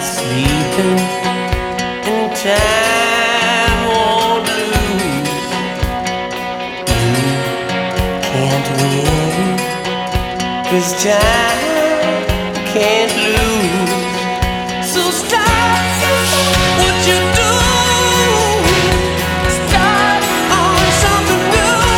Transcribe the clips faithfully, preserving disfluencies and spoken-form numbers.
sleeping and time won't lose. You can't win, 'cause time can't lose. So stop what you do. Start on something new.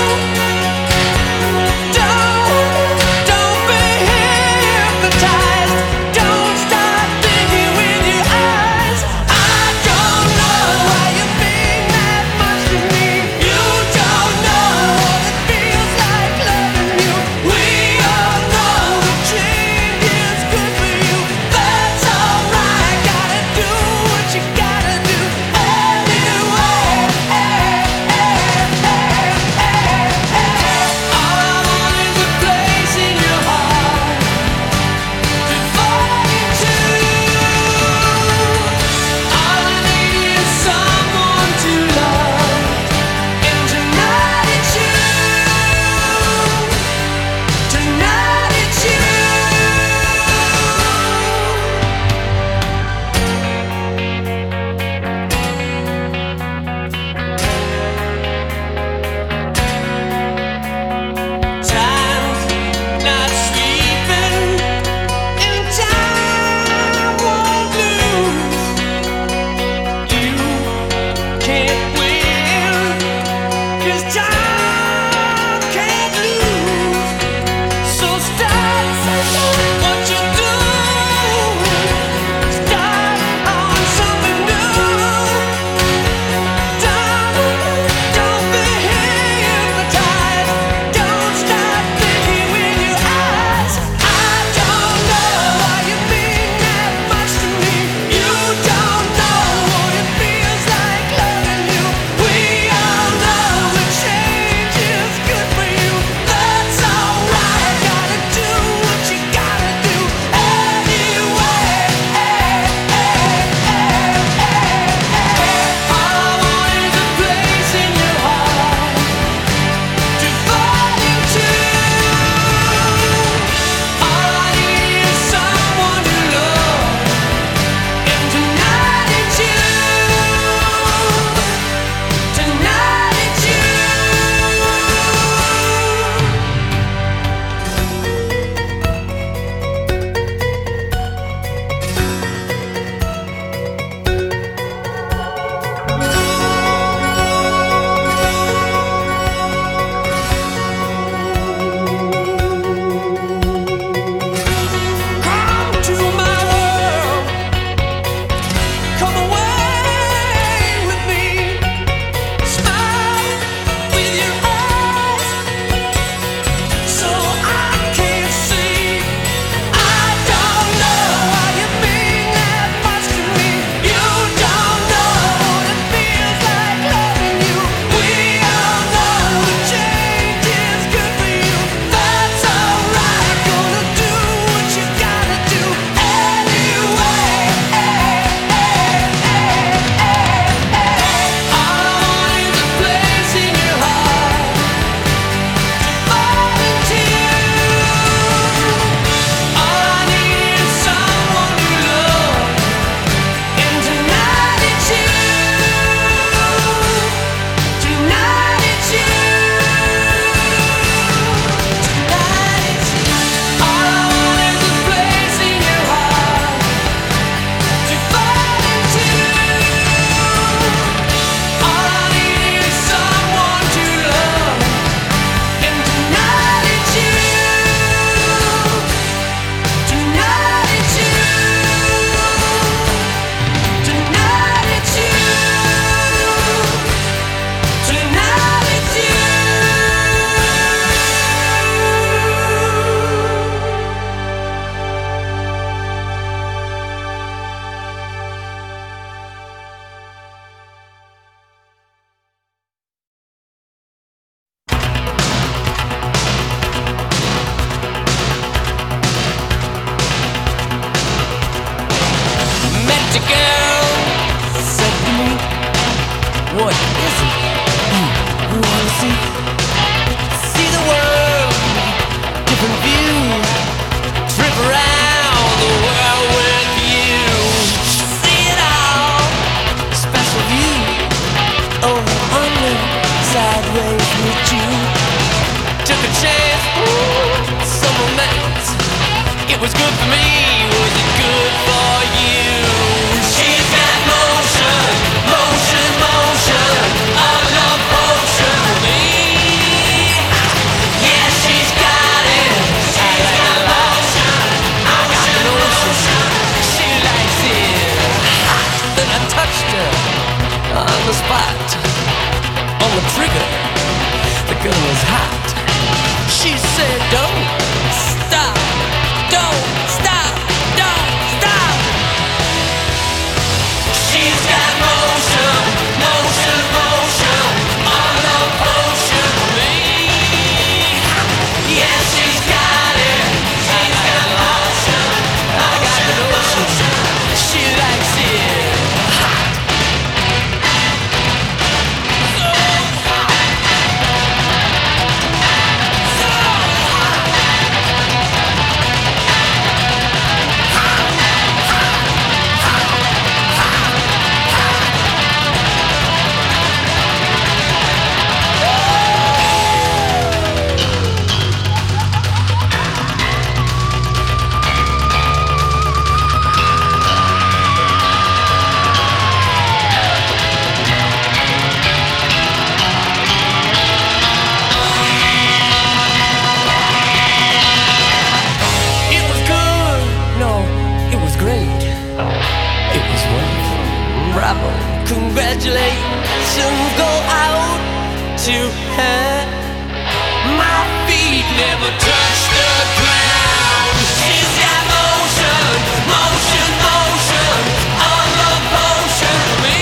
Don't, don't be hypnotized. Don't start thinking with your eyes. I don't know why you mean that much to me. You don't know what it feels like loving you. We all know the change is good for you. That's alright, got it it was good for me, was it good for you? She's got motion, motion, motion, a love potion for me. Yeah, she's got it, she's got motion, I got the notion. She likes it hot. Then I touched her on the spot, on the trigger. The girl was hot. She said, don't stop, don't stop, don't stop. She's got motion, motion, motion, all a potion for me. Yeah, she's got it, she's got motion, I got the notion. She likes it hot. So hot. So hot. It was good, no, it was great. It was wonderful, bravo, congratulations go out to her. My feet never touched the ground. She's got motion, motion, motion, all the potion for me.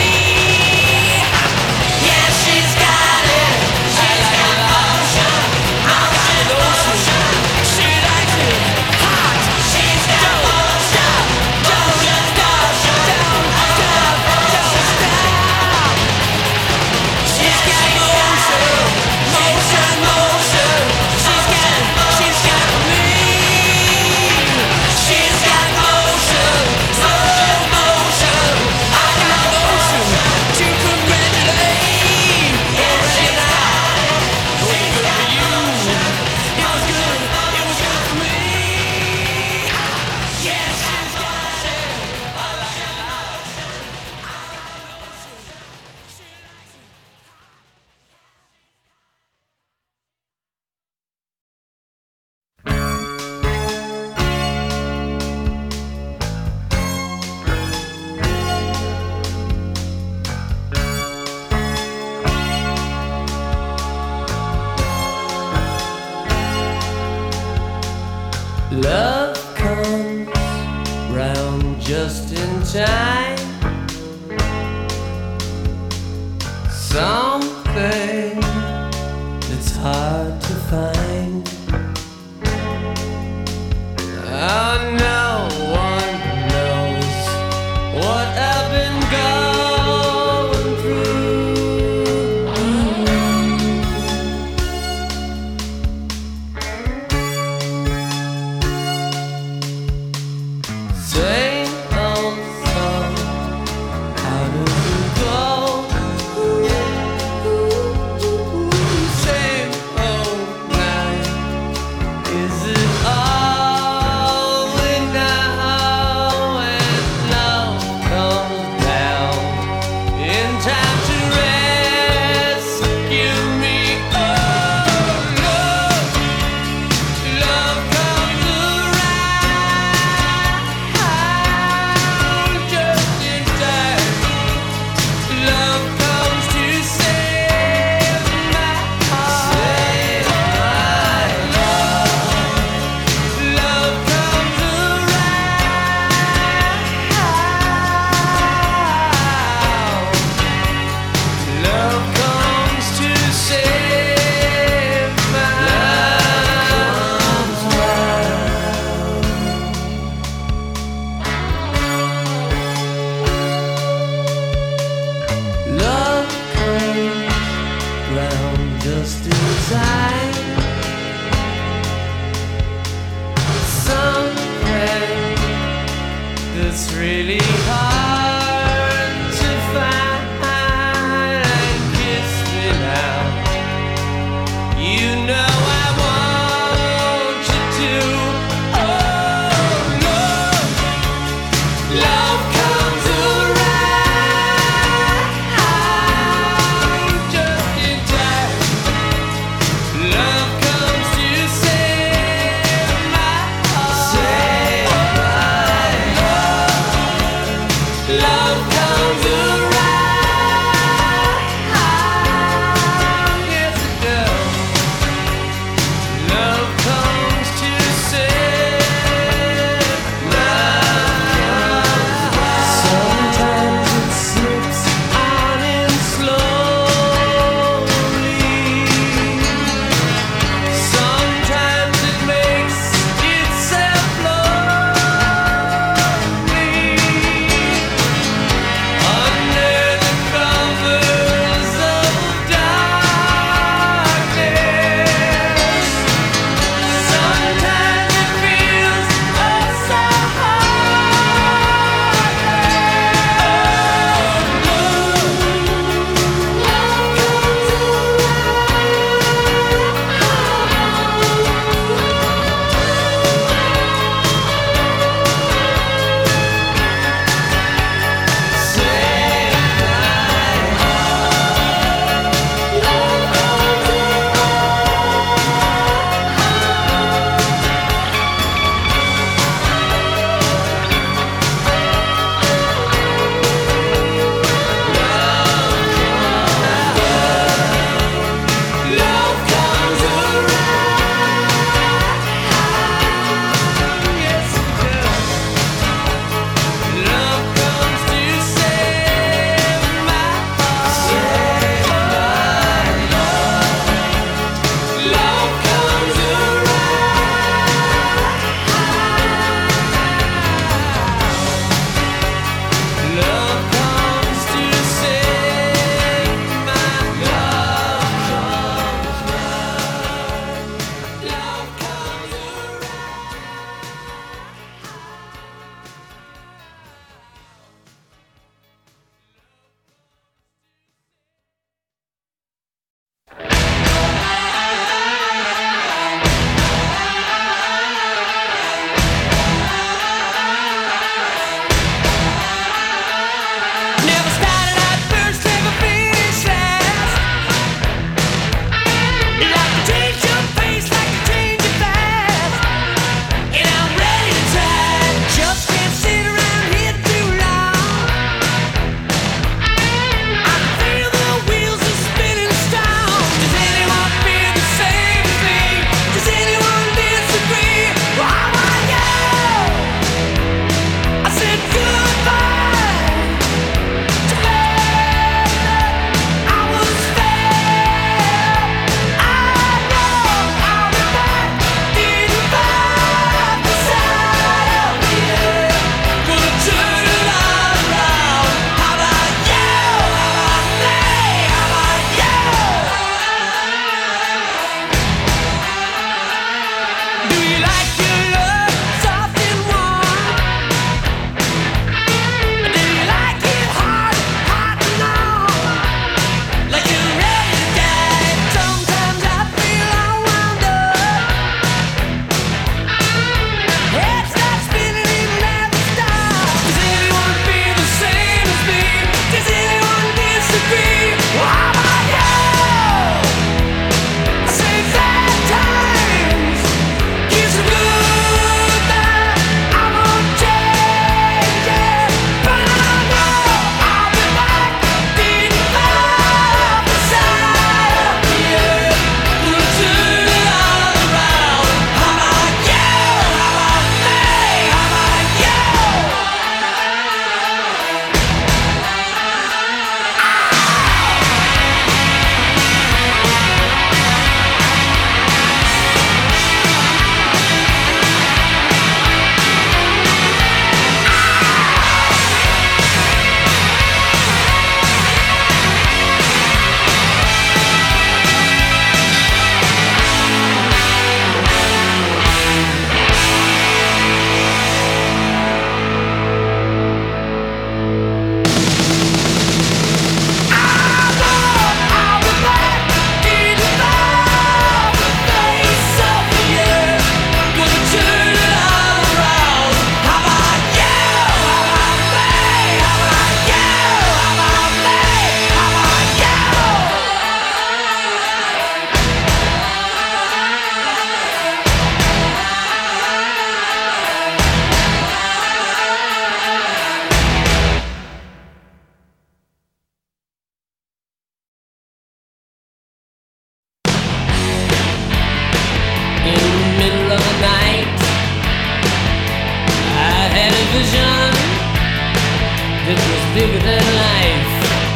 Yeah, she's got it, she's got motion, I got the notion. She likes it hot. She's got motion, don't stop, don't stop, don't stop. She's got motion, motion, motion. She's got, she's got me. She's got motion, motion, motion. I got motion to congratulate. Yeah, she's got it. It was good for you. It was good. It was good for me. Yeah, she's got it. I like it loud. I got motion. She likes it. Love comes round just in time. Something that's hard to find. Oh, no one knows what I've been going through. Same old song, how does it go? Same old night, is it all we know? When love comes down in time to rescue me. Oh, love, love comes around just in time. Love comes to save my heart. Love comes around. Love comes to save my Love comes round just in time. Something that's really hard to find. Kiss me now. You know I want you to. Oh, vision that was bigger than life.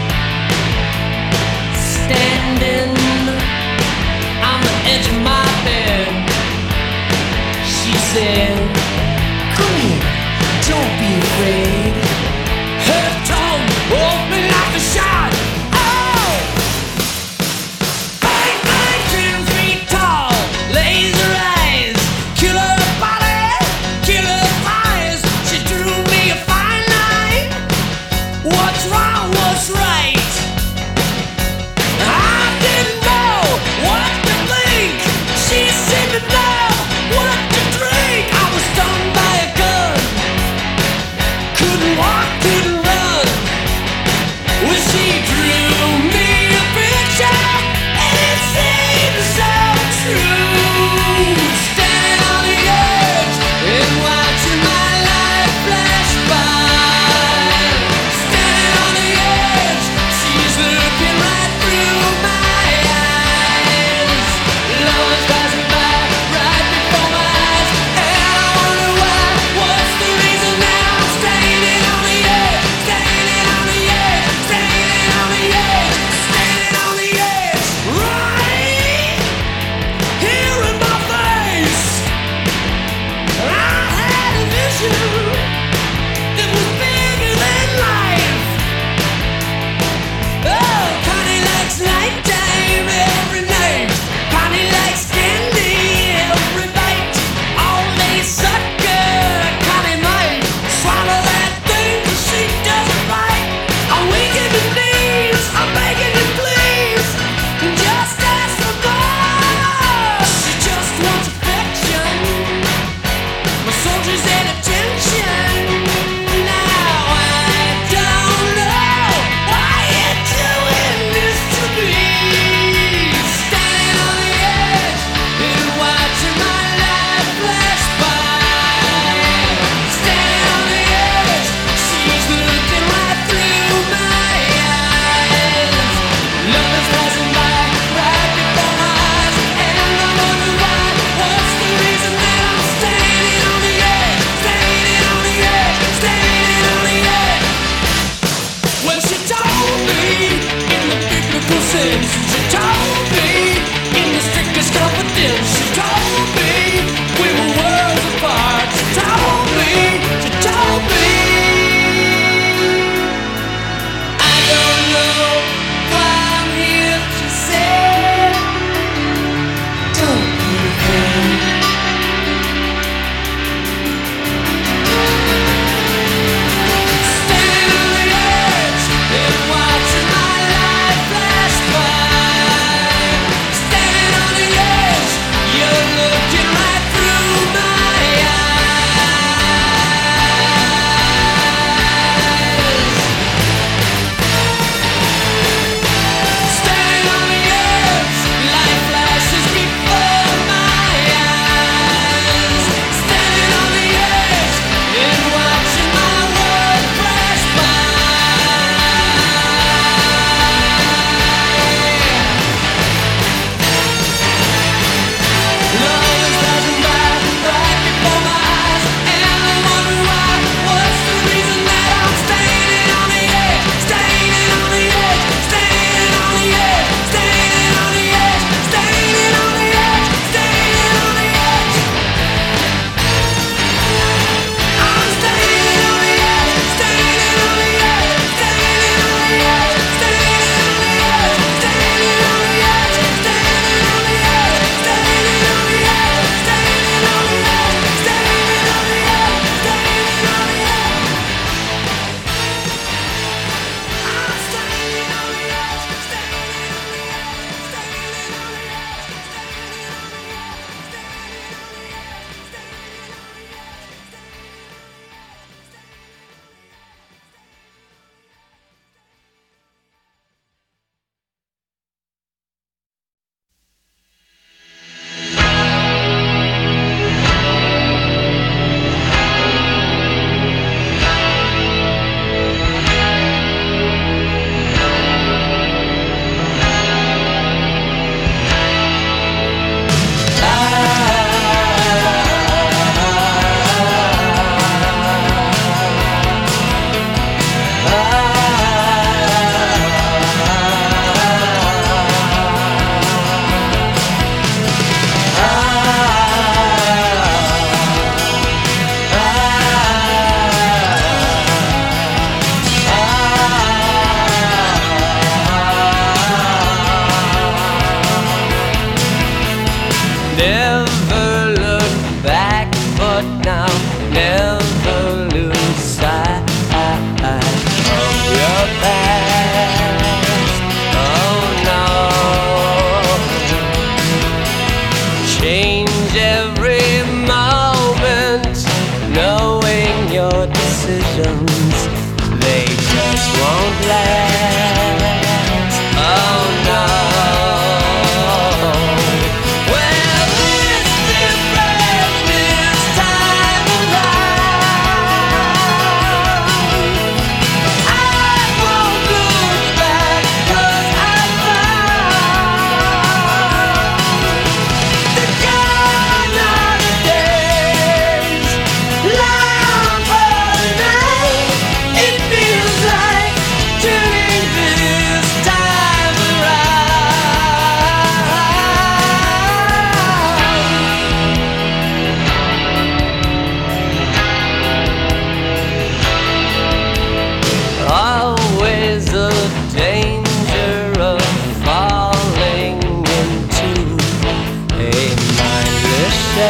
Standing on the edge of my bed, she said, "Come here, don't be afraid." Her tongue opened like a shot. Oh! Bang, bang, ten feet tall, laser eyes, killer body, killer thighs. She drew me a fine line. What's wrong, what's right? I didn't know what to think. She seemed to know what to drink. I was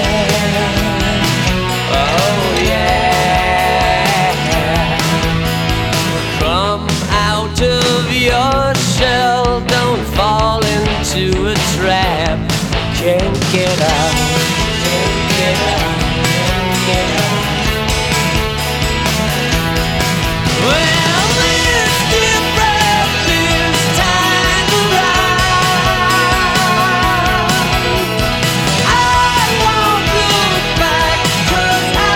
Oh yeah. Come out of your shell, don't fall into a trap. Can't get out, can't get out, can't get out. Well, this different this time around. I won't look back 'cause I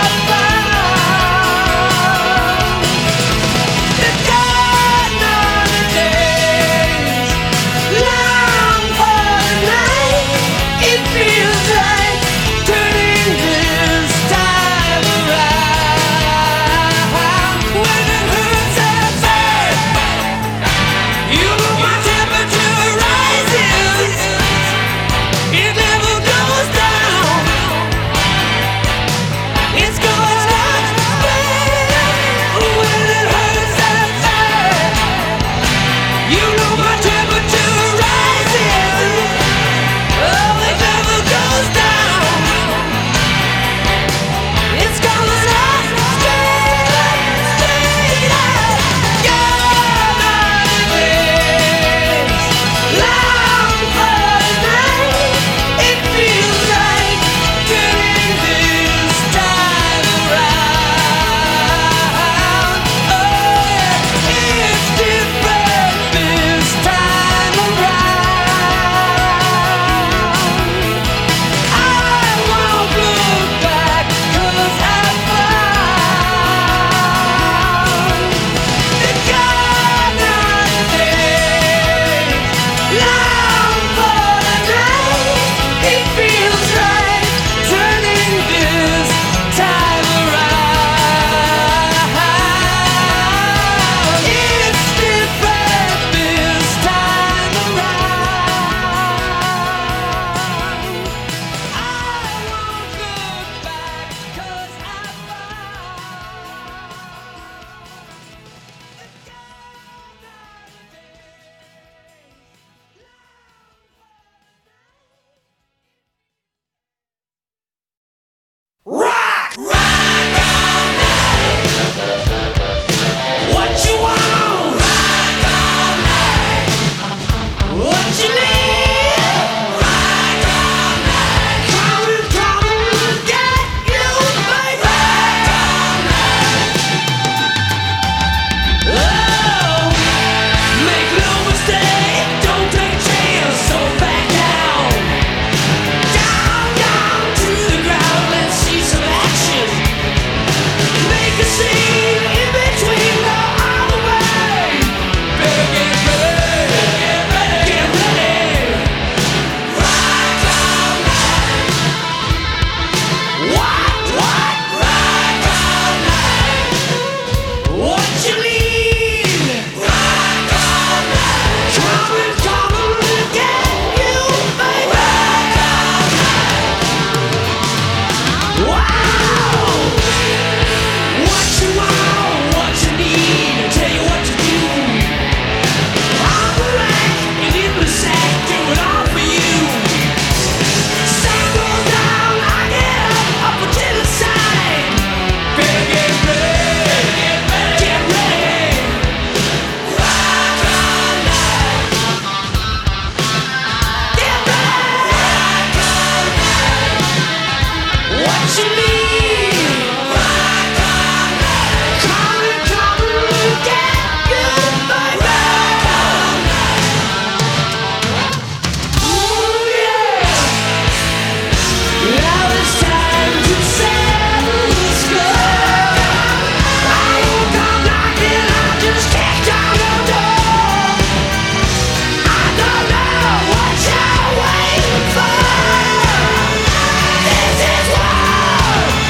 found the gone are the days, long for the night. It feels like turning this time around. When it hurts outside, you know my temperature rises. It never goes down. It's going up. When it hurts outside, you know my temperature rises. Oh, it never goes down. It's going up, straight up, straight up. Gone are the days, long for the night. It feels like turning this time around. Oh yeah, it's different this time around. I won't look back 'cause I found the gone are the days, long for the night. It feels like turning this time around. It's different this time around. I won't look back 'cause I Rock! Rock all night! What you want? Rock all night! What you need? Rock all night! Come, come, get you, baby! Rock all night! Oh, make no mistake, don't take a chance, so back down. Down, down to the ground, let's see some action. Make a scene in between the all the way. Better get ready, get ready, get ready. Rock all night. What, what? Rock all night. What you need? Rock all night. Coming, coming to get you, baby. Rock all night. Wow! What you want, what you need, I tell you what to do. On the rack and in the sack, do it all for you. Sun goes down, I get up, up to the side. Better get ready, get ready, get ready. Rock all night. Get ready. Rock all night. What you need? Rock all night. Coming, coming to get you, baby. Rock all night. Ooh yeah. Now it's time to settle the score. I won't come knocking, I'll just kick down your door. I don't know what you're waiting for. This is war.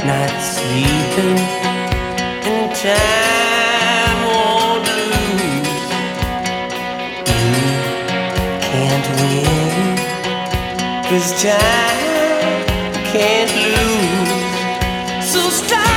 not sleeping, and time won't lose. You can't win, 'cause time can't lose. So stop.